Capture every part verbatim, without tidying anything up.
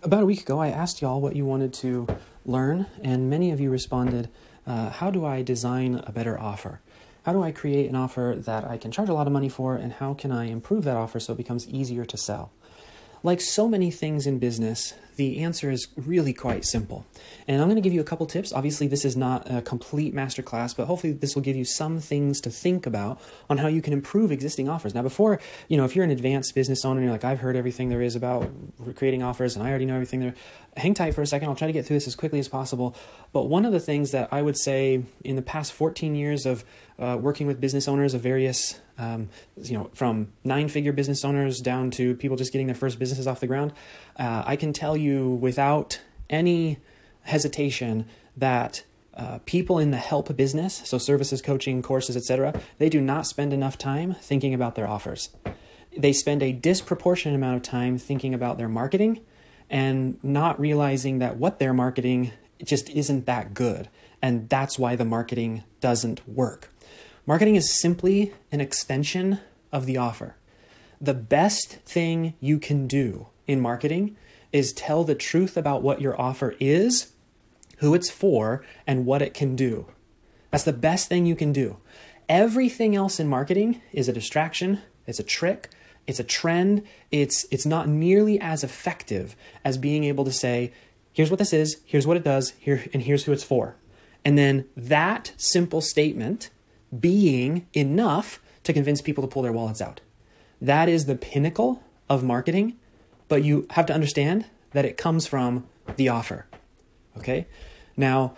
About a week ago, I asked y'all what you wanted to learn, and many of you responded, uh, how do I design a better offer? How do I create an offer that I can charge a lot of money for, and how can I improve that offer so it becomes easier to sell? Like so many things in business, the answer is really quite simple. And I'm going to give you a couple tips. Obviously, this is not a complete masterclass, but hopefully this will give you some things to think about on how you can improve existing offers. Now, before, you know, if you're an advanced business owner and you're like, I've heard everything there is about creating offers and I already know everything there, hang tight for a second. I'll try to get through this as quickly as possible. But one of the things that I would say in the past fourteen years of uh, working with business owners of various Um, you know, from nine-figure business owners down to people just getting their first businesses off the ground, uh, I can tell you without any hesitation that uh, people in the help business, so services, coaching, courses, et cetera, they do not spend enough time thinking about their offers. They spend a disproportionate amount of time thinking about their marketing and not realizing that what they're marketing just isn't that good, and that's why the marketing doesn't work. Marketing is simply an extension of the offer. The best thing you can do in marketing is tell the truth about what your offer is, who it's for, and what it can do. That's the best thing you can do. Everything else in marketing is a distraction, it's a trick, it's a trend, it's it's not nearly as effective as being able to say, here's what this is, here's what it does, here and here's who it's for. And then that simple statement being enough to convince people to pull their wallets out. That is the pinnacle of marketing, but you have to understand that it comes from the offer. Okay? Now,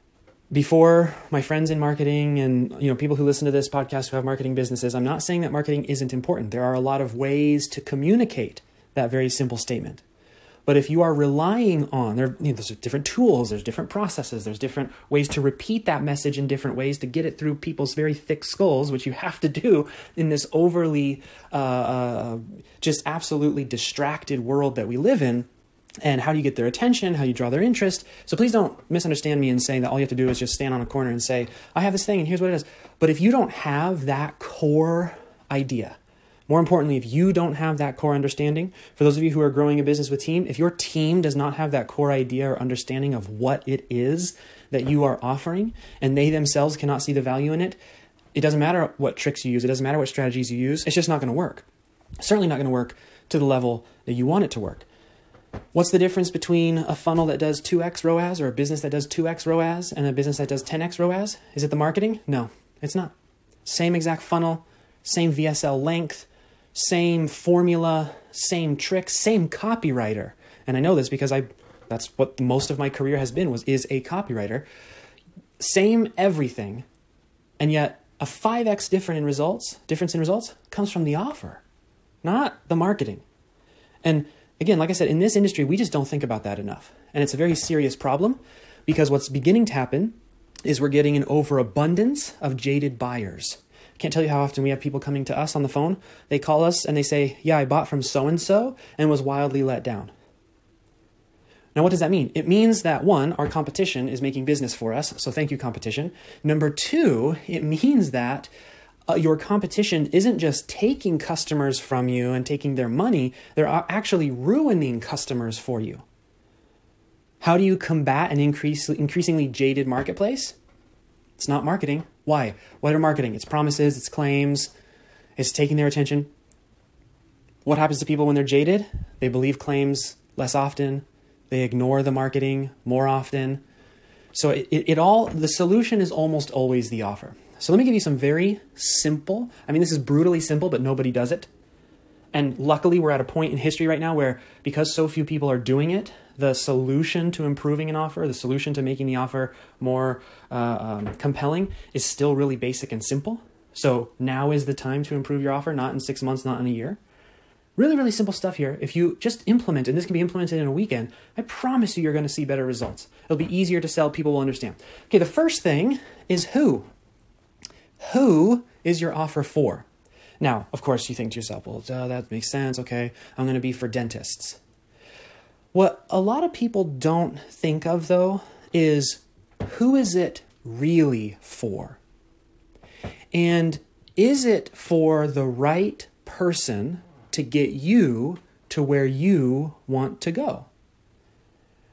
before my friends in marketing and you know people who listen to this podcast who have marketing businesses, I'm not saying that marketing isn't important. There are a lot of ways to communicate that very simple statement. But if you are relying on, there, you know, there's different tools, there's different processes, there's different ways to repeat that message in different ways to get it through people's very thick skulls, which you have to do in this overly, uh, uh, just absolutely distracted world that we live in. And how do you get their attention? How do you draw their interest? So please don't misunderstand me in saying that all you have to do is just stand on a corner and say, I have this thing and here's what it is. But if you don't have that core idea, more importantly, if you don't have that core understanding, for those of you who are growing a business with team, if your team does not have that core idea or understanding of what it is that you are offering, and they themselves cannot see the value in it, it doesn't matter what tricks you use, it doesn't matter what strategies you use, it's just not going to work. Certainly not going to work to the level that you want it to work. What's the difference between a funnel that does two x R O A S or a business that does two x R O A S and a business that does ten x R O A S? Is it the marketing? No, it's not. Same exact funnel, same V S L length, same formula, same tricks, same copywriter. And I know this because I that's what most of my career has been, was is a copywriter. Same everything. And yet a five x different in results, difference in results comes from the offer, not the marketing. And again, like I said, in this industry, we just don't think about that enough. And it's a very serious problem because what's beginning to happen is we're getting an overabundance of jaded buyers. Can't tell you how often we have people coming to us on the phone. They call us and they say, yeah, I bought from so-and-so and was wildly let down. Now, what does that mean? It means that one, our competition is making business for us. So thank you, competition. Number two, it means that uh, your competition isn't just taking customers from you and taking their money. They're actually ruining customers for you. How do you combat an increase, increasingly jaded marketplace? It's not marketing. Why? What are marketing? It's promises, it's claims, it's taking their attention. What happens to people when they're jaded? They believe claims less often. They ignore the marketing more often. So it, it, it all, the solution is almost always the offer. So let me give you some very simple, I mean, this is brutally simple, but nobody does it. And luckily we're at a point in history right now where because so few people are doing it, the solution to improving an offer, the solution to making the offer more uh, um, compelling is still really basic and simple. So now is the time to improve your offer, not in six months, not in a year. Really, really simple stuff here. If you just implement, and this can be implemented in a weekend, I promise you you're going to see better results. It'll be easier to sell, people will understand. Okay, the first thing is who. Who is your offer for? Now, of course, you think to yourself, well, uh, that makes sense. Okay, I'm going to be for dentists. What a lot of people don't think of, though, is who is it really for? And is it for the right person to get you to where you want to go?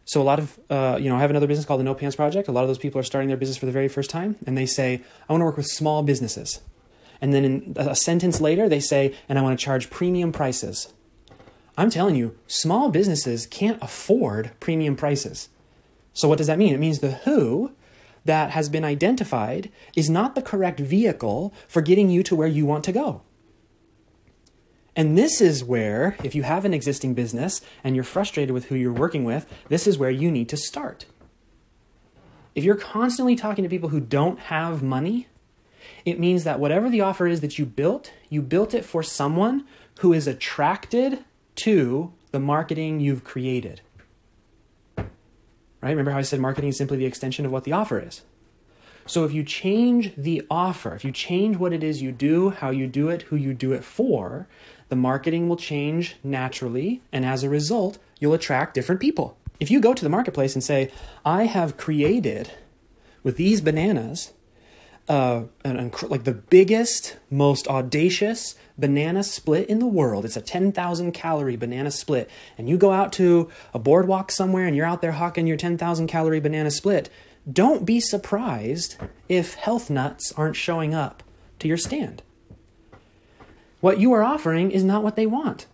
So a lot of, uh, you know, I have another business called the No Pants Project. A lot of those people are starting their business for the very first time, and they say, I want to work with small businesses. And then in a sentence later, they say, and I want to charge premium prices. I'm telling you, small businesses can't afford premium prices. So what does that mean? It means the who that has been identified is not the correct vehicle for getting you to where you want to go. And this is where, if you have an existing business and you're frustrated with who you're working with, this is where you need to start. If you're constantly talking to people who don't have money, it means that whatever the offer is that you built, you built it for someone who is attracted to the marketing you've created. Right? Remember how I said marketing is simply the extension of what the offer is. So if you change the offer, if you change what it is you do, how you do it, who you do it for, the marketing will change naturally, and as a result, you'll attract different people. If you go to the marketplace and say, I have created with these bananas, uh, an, like the biggest, most audacious banana split in the world. It's a ten thousand calorie banana split. And you go out to a boardwalk somewhere and you're out there hawking your ten thousand calorie banana split. Don't be surprised if health nuts aren't showing up to your stand. What you are offering is not what they want.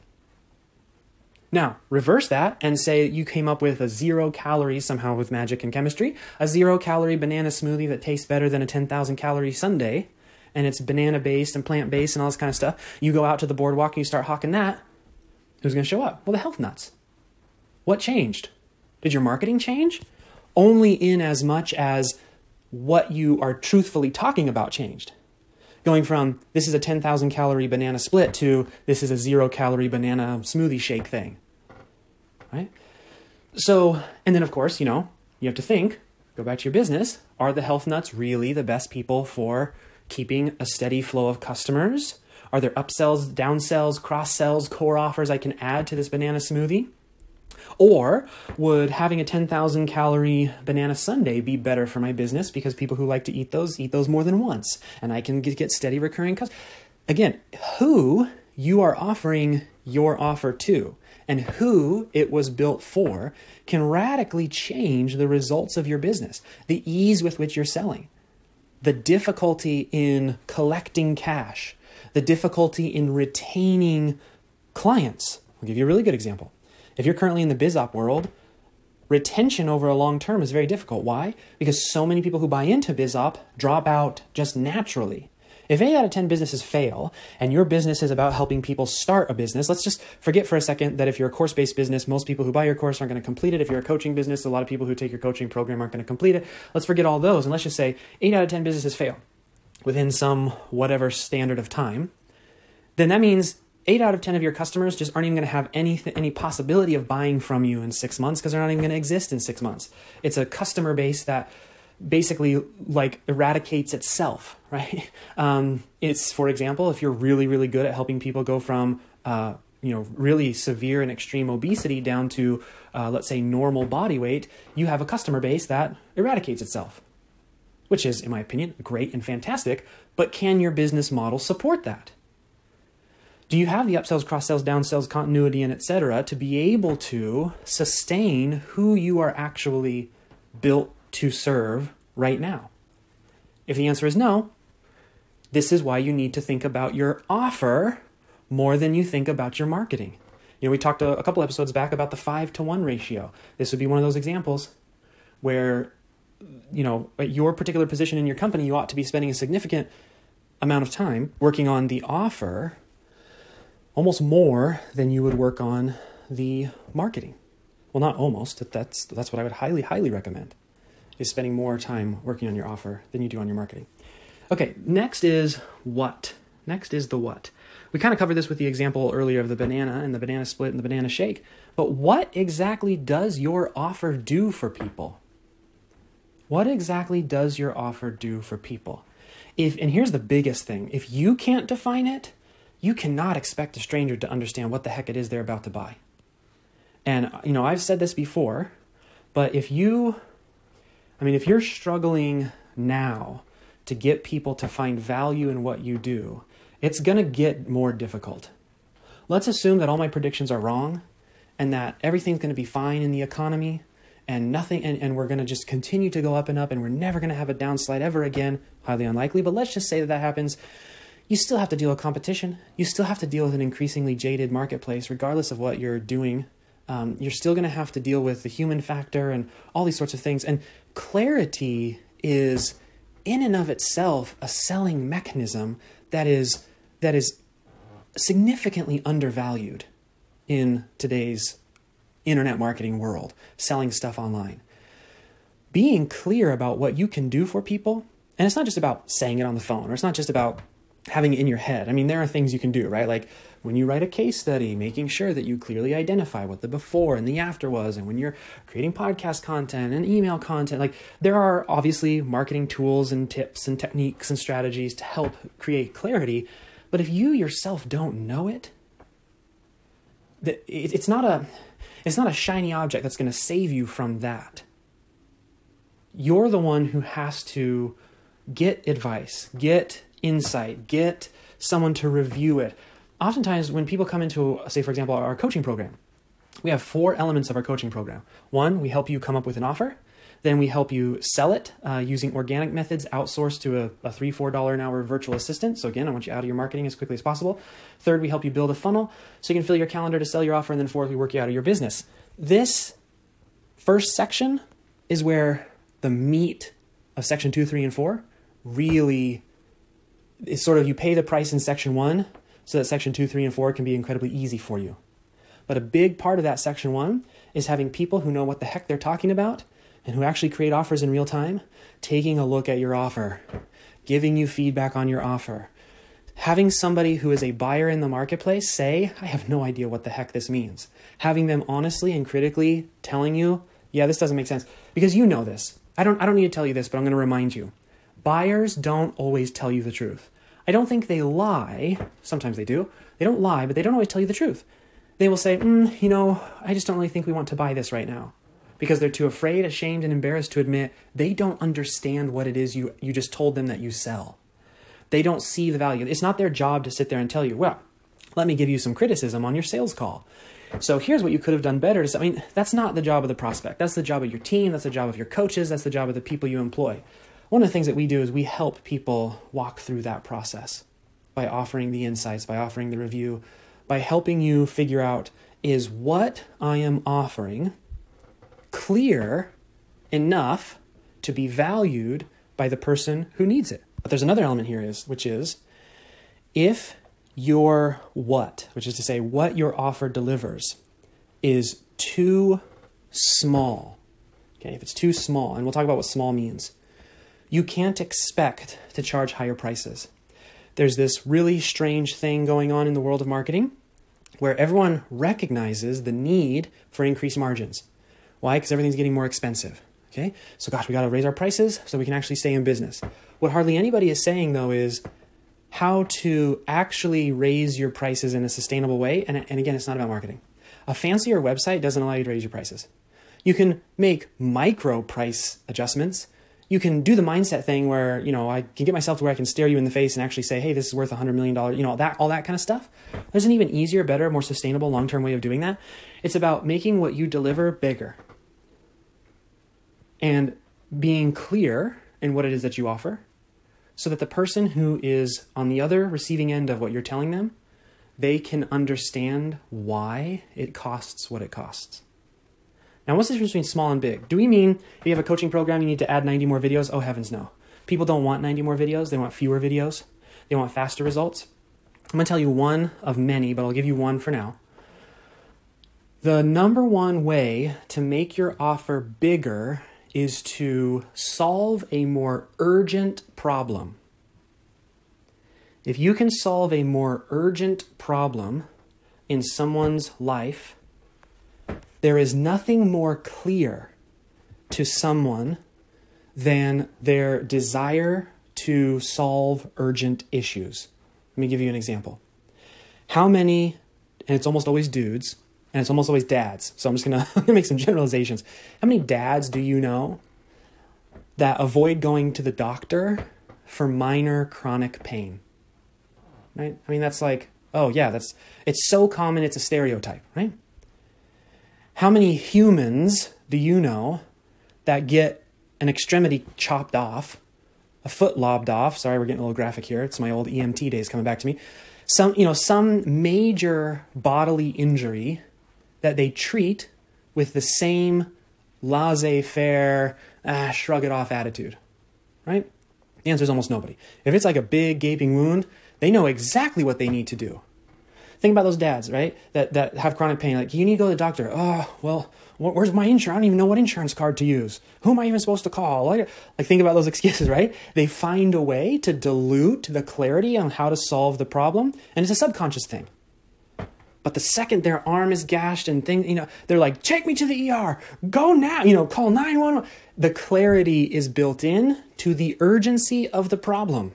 Now, reverse that and say you came up with a zero calories somehow with magic and chemistry, a zero calorie banana smoothie that tastes better than a ten thousand calorie sundae, and it's banana based and plant based and all this kind of stuff. You go out to the boardwalk and you start hawking that. Who's going to show up? Well, the health nuts. What changed? Did your marketing change? Only in as much as what you are truthfully talking about changed. Going from this is a ten thousand calorie banana split to this is a zero calorie banana smoothie shake thing. Right? So, and then of course, you know, you have to think, go back to your business. Are the health nuts really the best people for keeping a steady flow of customers? Are there upsells, downsells, cross sells, core offers I can add to this banana smoothie? Or would having a ten thousand calorie banana sundae be better for my business because people who like to eat those, eat those more than once, and I can get, get steady recurring customers? Again, who you are offering your offer to and who it was built for can radically change the results of your business, the ease with which you're selling, the difficulty in collecting cash, the difficulty in retaining clients. I'll give you a really good example. If you're currently in the BizOp world, retention over a long term is very difficult. Why? Because so many people who buy into BizOp drop out just naturally. If eight out of ten businesses fail and your business is about helping people start a business, let's just forget for a second that if you're a course-based business, most people who buy your course aren't going to complete it. If you're a coaching business, a lot of people who take your coaching program aren't going to complete it. Let's forget all those. And let's just say eight out of ten businesses fail within some whatever standard of time. Then that means eight out of ten of your customers just aren't even going to have any, any possibility of buying from you in six months because they're not even going to exist in six months. It's a customer base that basically like eradicates itself, right? Um, it's, for example, if you're really, really good at helping people go from, uh, you know, really severe and extreme obesity down to, uh, let's say, normal body weight, you have a customer base that eradicates itself, which is, in my opinion, great and fantastic. But can your business model support that? Do you have the upsells, cross-sells, downsells, continuity, and et cetera to be able to sustain who you are actually built to serve right now? If the answer is no, this is why you need to think about your offer more than you think about your marketing. You know, we talked a, a couple episodes back about the five to one ratio. This would be one of those examples where, you know, at your particular position in your company, you ought to be spending a significant amount of time working on the offer, almost more than you would work on the marketing. Well, not almost. That's, that's what I would highly, highly recommend, is spending more time working on your offer than you do on your marketing. Okay, next is what? Next is the what. We kind of covered this with the example earlier of the banana and the banana split and the banana shake, but what exactly does your offer do for people? What exactly does your offer do for people? If, and here's the biggest thing, if you can't define it, you cannot expect a stranger to understand what the heck it is they're about to buy. And, you know, I've said this before, but if you, I mean, if you're struggling now to get people to find value in what you do, it's going to get more difficult. Let's assume that all my predictions are wrong and that everything's going to be fine in the economy and nothing, and, and we're going to just continue to go up and up, and we're never going to have a downslide ever again. Highly unlikely, but let's just say that that happens. You still have to deal with competition. You still have to deal with an increasingly jaded marketplace, regardless of what you're doing. Um, you're still going to have to deal with the human factor and all these sorts of things. And clarity is, in and of itself, a selling mechanism that is that is significantly undervalued in today's internet marketing world, selling stuff online. Being clear about what you can do for people, and it's not just about saying it on the phone, or it's not just about having it in your head. I mean, there are things you can do, right? Like when you write a case study, making sure that you clearly identify what the before and the after was. And when you're creating podcast content and email content, like there are obviously marketing tools and tips and techniques and strategies to help create clarity. But if you yourself don't know it, it's not a, it's not a shiny object that's going to save you from that. You're the one who has to get advice, get insight, get someone to review it. Oftentimes when people come into, say, for example, our coaching program, we have four elements of our coaching program. One, we help you come up with an offer. Then we help you sell it uh, using organic methods outsourced to a, a three dollars, four dollars an hour virtual assistant. So again, I want you out of your marketing as quickly as possible. Third, we help you build a funnel so you can fill your calendar to sell your offer. And then fourth, we work you out of your business. This first section is where the meat of section two, three, and four really is sort of, you pay the price in section one so that section two, three, and four can be incredibly easy for you. But a big part of that section one is having people who know what the heck they're talking about and who actually create offers in real time, taking a look at your offer, giving you feedback on your offer, having somebody who is a buyer in the marketplace say, I have no idea what the heck this means. Having them honestly and critically telling you, yeah, this doesn't make sense, because you know this. I don't, I don't need to tell you this, but I'm going to remind you. Buyers don't always tell you the truth. I don't think they lie. Sometimes they do. They don't lie, but they don't always tell you the truth. They will say, mm, you know, I just don't really think we want to buy this right now, because they're too afraid, ashamed, and embarrassed to admit they don't understand what it is you, you just told them that you sell. They don't see the value. It's not their job to sit there and tell you, well, let me give you some criticism on your sales call. So here's what you could have done better. I mean, that's not the job of the prospect. That's the job of your team. That's the job of your coaches. That's the job of the people you employ. One of the things that we do is we help people walk through that process by offering the insights, by offering the review, by helping you figure out, is what I am offering clear enough to be valued by the person who needs it? But there's another element here, is which is, if your what, which is to say what your offer delivers, is too small, okay, if it's too small, and we'll talk about what small means, you can't expect to charge higher prices. There's this really strange thing going on in the world of marketing where everyone recognizes the need for increased margins. Why? Because everything's getting more expensive. Okay, so gosh, we got to raise our prices so we can actually stay in business. What hardly anybody is saying, though, is how to actually raise your prices in a sustainable way. And, and again, it's not about marketing. A fancier website doesn't allow you to raise your prices. You can make micro price adjustments. You can do the mindset thing where, you know, I can get myself to where I can stare you in the face and actually say, hey, this is worth one hundred million dollars, you know, that all that kind of stuff. There's an even easier, better, more sustainable, long-term way of doing that. It's about making what you deliver bigger and being clear in what it is that you offer so that the person who is on the other receiving end of what you're telling them, they can understand why it costs what it costs. Now, what's the difference between small and big? Do we mean if you have a coaching program, you need to add ninety more videos? Oh, heavens no. People don't want ninety more videos. They want fewer videos. They want faster results. I'm going to tell you one of many, but I'll give you one for now. The number one way to make your offer bigger is to solve a more urgent problem. If you can solve a more urgent problem in someone's life, there is nothing more clear to someone than their desire to solve urgent issues. Let me give you an example. How many, and it's almost always dudes, and it's almost always dads, so I'm just going to make some generalizations. How many dads do you know that avoid going to the doctor for minor chronic pain? Right? I mean, that's like, oh yeah, that's, it's so common, it's a stereotype, right? How many humans do you know that get an extremity chopped off, a foot lobbed off? Sorry, we're getting a little graphic here. It's my old E M T days coming back to me. Some, you know, some major bodily injury that they treat with the same laissez-faire, ah, shrug it off attitude, right? The answer is almost nobody. If it's like a big gaping wound, they know exactly what they need to do. Think about those dads, right? That that have chronic pain. Like, you need to go to the doctor. Oh, well, where's my insurance? I don't even know what insurance card to use. Who am I even supposed to call? Like, like think about those excuses, right? They find a way to dilute the clarity on how to solve the problem. And it's a subconscious thing. But the second their arm is gashed and things, you know, they're like, take me to the E R. Go now. You know, call nine one one. The clarity is built in to the urgency of the problem.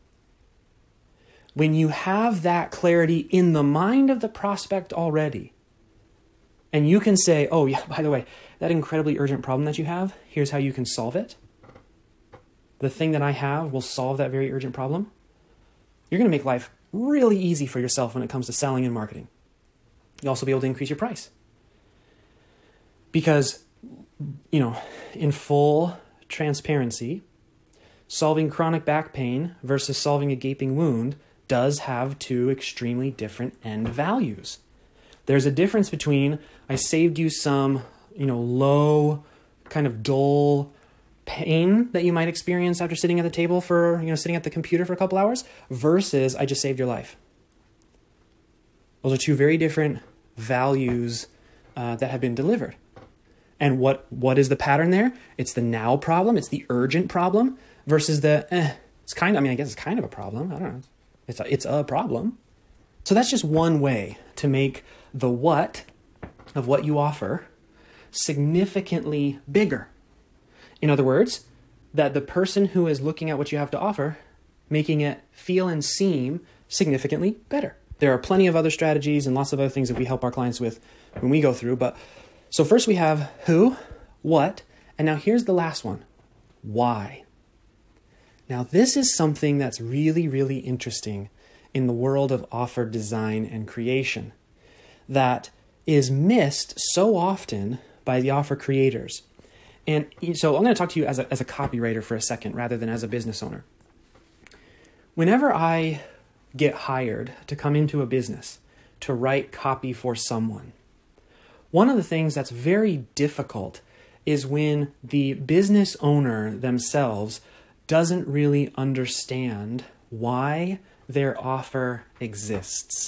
When you have that clarity in the mind of the prospect already, and you can say, oh yeah, by the way, that incredibly urgent problem that you have, here's how you can solve it. The thing that I have will solve that very urgent problem. You're going to make life really easy for yourself when it comes to selling and marketing. You'll also be able to increase your price. Because, you know, in full transparency, solving chronic back pain versus solving a gaping wound does have two extremely different end values. There's a difference between, I saved you some, you know, low, kind of dull pain that you might experience after sitting at the table for, you know, sitting at the computer for a couple hours, versus I just saved your life. Those are two very different values uh, that have been delivered. And what what is the pattern there? It's the now problem. It's the urgent problem versus the, eh, it's kind of, I mean, I guess it's kind of a problem. I don't know. It's a, it's a problem. So that's just one way to make the what of what you offer significantly bigger. In other words, that the person who is looking at what you have to offer, making it feel and seem significantly better. There are plenty of other strategies and lots of other things that we help our clients with when we go through. But so first we have who, what, and now here's the last one, why. Now this is something that's really, really interesting in the world of offer design and creation that is missed so often by the offer creators. And so I'm going to talk to you as a, as a copywriter for a second rather than as a business owner. Whenever I get hired to come into a business to write copy for someone, one of the things that's very difficult is when the business owner themselves doesn't really understand why their offer exists.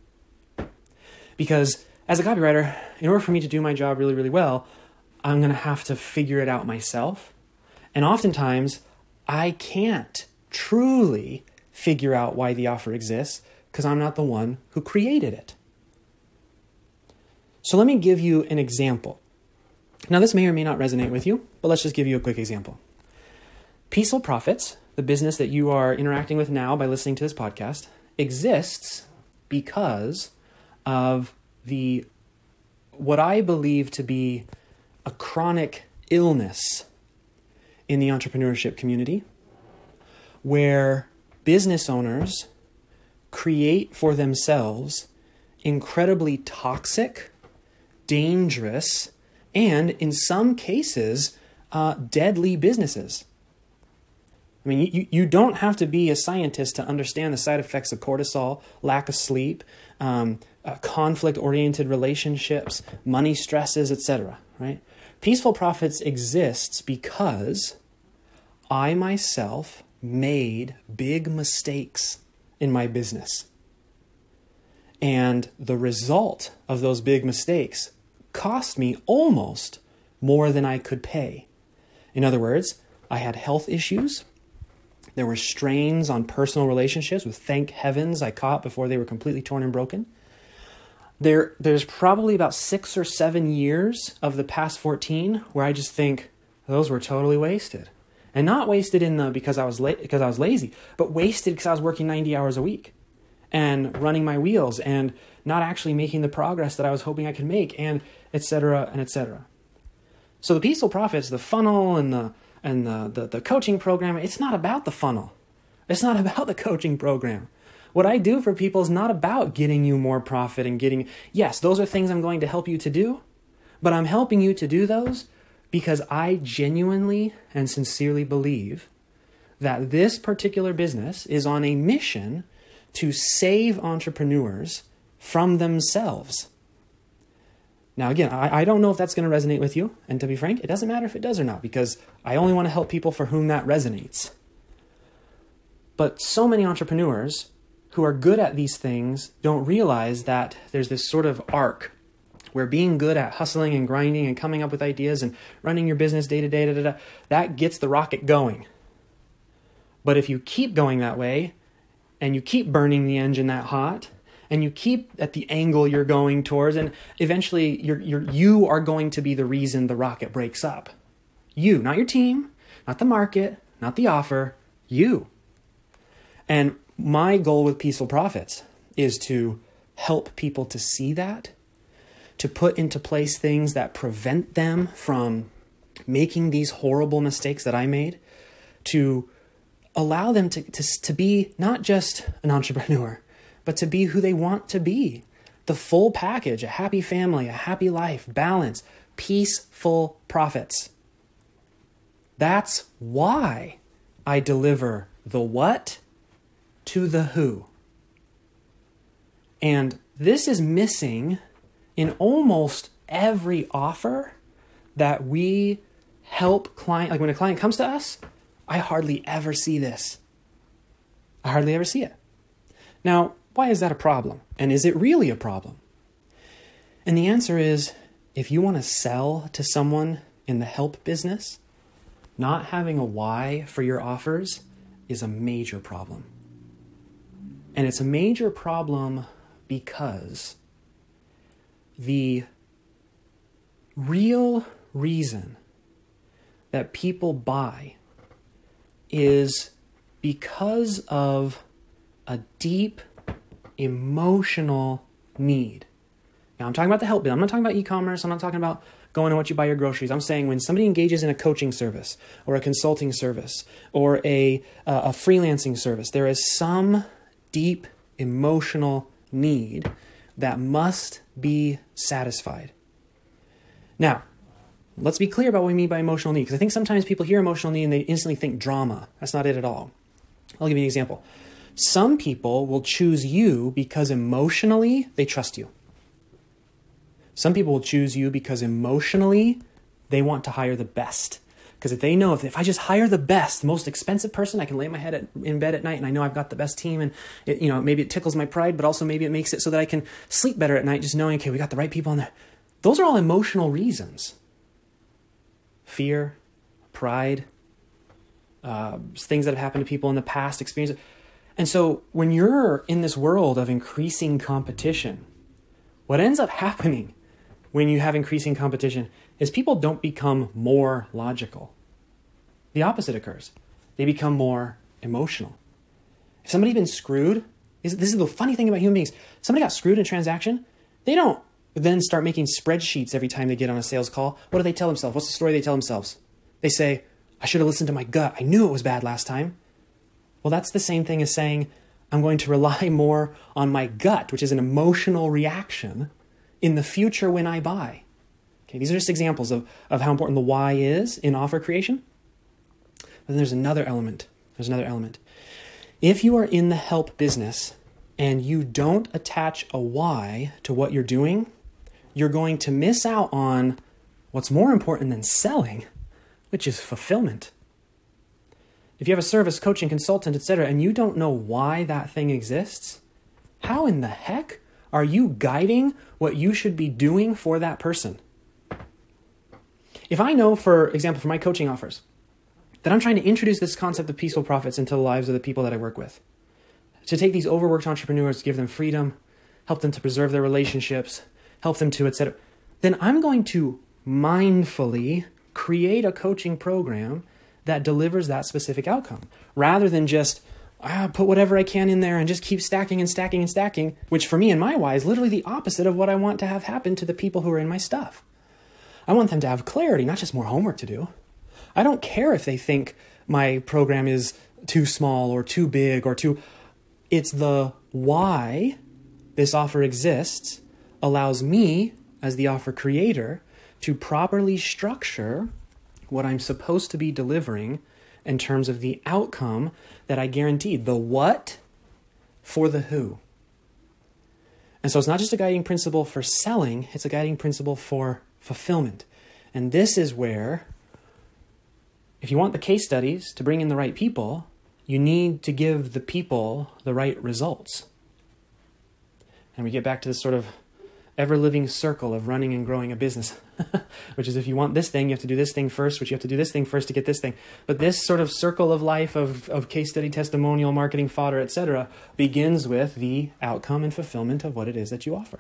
Because as a copywriter, in order for me to do my job really, really well, I'm going to have to figure it out myself. And oftentimes, I can't truly figure out why the offer exists because I'm not the one who created it. So let me give you an example. Now, this may or may not resonate with you, but let's just give you a quick example. Peaceful Profits, the business that you are interacting with now by listening to this podcast, exists because of the what I believe to be a chronic illness in the entrepreneurship community, where business owners create for themselves incredibly toxic, dangerous, and in some cases, uh, deadly businesses. I mean, you, you don't have to be a scientist to understand the side effects of cortisol, lack of sleep, um, uh, conflict-oriented relationships, money stresses, et cetera, right? Peaceful Profits exists because I myself made big mistakes in my business. And the result of those big mistakes cost me almost more than I could pay. In other words, I had health issues. There were strains on personal relationships, which thank heavens I caught before they were completely torn and broken. There, there's probably about six or seven years of the past fourteen where I just think those were totally wasted. And not wasted in the because I was la- because I was lazy, but wasted because I was working ninety hours a week and running my wheels and not actually making the progress that I was hoping I could make, and et cetera, and et cetera. So the Peaceful Profits, the funnel and the and the, the, the coaching program, it's not about the funnel. It's not about the coaching program. What I do for people is not about getting you more profit and getting, yes, those are things I'm going to help you to do, but I'm helping you to do those because I genuinely and sincerely believe that this particular business is on a mission to save entrepreneurs from themselves. Now, again, I, I don't know if that's going to resonate with you. And to be frank, it doesn't matter if it does or not, because I only want to help people for whom that resonates. But so many entrepreneurs who are good at these things don't realize that there's this sort of arc where being good at hustling and grinding and coming up with ideas and running your business day to day, da, da, da, that gets the rocket going. But if you keep going that way and you keep burning the engine that hot and you keep at the angle you're going towards, and eventually you're, you're, you are going to be the reason the rocket breaks up. You, not your team, not the market, not the offer, you. And my goal with Peaceful Profits is to help people to see that, to put into place things that prevent them from making these horrible mistakes that I made, to allow them to, to, to be not just an entrepreneur, but to be who they want to be. The full package, a happy family, a happy life, balance, peaceful profits. That's why I deliver the what to the who. And this is missing in almost every offer that we help client. Like when a client comes to us, I hardly ever see this. I hardly ever see it. Now, why is that a problem? And is it really a problem? And the answer is, if you want to sell to someone in the help business, not having a why for your offers is a major problem. And it's a major problem because the real reason that people buy is because of a deep emotional need. Now, I'm talking about the help bit. I'm not talking about e-commerce. I'm not talking about going to what you buy your groceries. I'm saying when somebody engages in a coaching service or a consulting service or a, uh, a freelancing service, there is some deep emotional need that must be satisfied. Now, let's be clear about what we mean by emotional need, because I think sometimes people hear emotional need and they instantly think drama. That's not it at all. I'll give you an example. Some people will choose you because emotionally they trust you. Some people will choose you because emotionally they want to hire the best. Because if they know if, if I just hire the best, the most expensive person, I can lay my head at, in bed at night and I know I've got the best team, and it, you know, maybe it tickles my pride, but also maybe it makes it so that I can sleep better at night just knowing, okay, we got the right people in there. Those are all emotional reasons. Fear, pride, uh, things that have happened to people in the past, experiences. And so when you're in this world of increasing competition, what ends up happening when you have increasing competition is people don't become more logical. The opposite occurs. They become more emotional. If somebody's been screwed, this is the funny thing about human beings. Somebody got screwed in a transaction, they don't then start making spreadsheets every time they get on a sales call. What do they tell themselves? What's the story they tell themselves? They say, I should have listened to my gut. I knew it was bad last time. Well, that's the same thing as saying, I'm going to rely more on my gut, which is an emotional reaction, in the future when I buy. Okay, these are just examples of, of how important the why is in offer creation. But then there's another element. There's another element. If you are in the help business and you don't attach a why to what you're doing, you're going to miss out on what's more important than selling, which is fulfillment. If you have a service, coaching, consultant, et cetera, and you don't know why that thing exists, how in the heck are you guiding what you should be doing for that person? If I know, for example, for my coaching offers, that I'm trying to introduce this concept of peaceful profits into the lives of the people that I work with, to take these overworked entrepreneurs, give them freedom, help them to preserve their relationships, help them to, et cetera, then I'm going to mindfully create a coaching program that delivers that specific outcome, rather than just ah, put whatever I can in there and just keep stacking and stacking and stacking, which for me and my why is literally the opposite of what I want to have happen to the people who are in my stuff. I want them to have clarity, not just more homework to do. I don't care if they think my program is too small or too big or too... It's the why this offer exists allows me, as the offer creator, to properly structure what I'm supposed to be delivering in terms of the outcome that I guaranteed, the what for the who. And so it's not just a guiding principle for selling, it's a guiding principle for fulfillment. And this is where, if you want the case studies to bring in the right people, you need to give the people the right results. And we get back to this sort of ever-living circle of running and growing a business, which is if you want this thing, you have to do this thing first, which you have to do this thing first to get this thing. But this sort of circle of life of, of case study, testimonial, marketing, fodder, et cetera, begins with the outcome and fulfillment of what it is that you offer.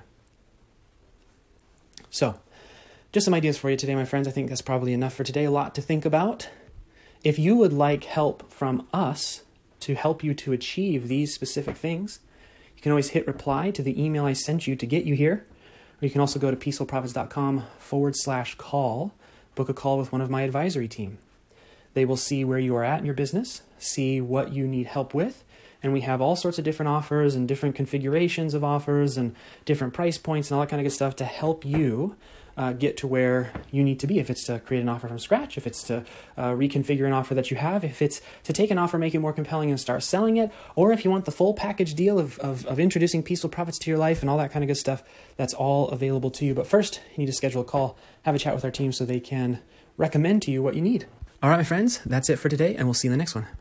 So, just some ideas for you today, my friends. I think that's probably enough for today. A lot to think about. If you would like help from us to help you to achieve these specific things, you can always hit reply to the email I sent you to get you here. Or you can also go to peacefulprofits.com forward slash call, book a call with one of my advisory team. They will see where you are at in your business, see what you need help with, and we have all sorts of different offers and different configurations of offers and different price points and all that kind of good stuff to help you uh, get to where you need to be. If it's to create an offer from scratch, if it's to uh, reconfigure an offer that you have, if it's to take an offer, make it more compelling and start selling it, or if you want the full package deal of, of, of introducing Peaceful Profits to your life and all that kind of good stuff, that's all available to you. But first, you need to schedule a call, have a chat with our team so they can recommend to you what you need. All right, my friends, that's it for today, and we'll see you in the next one.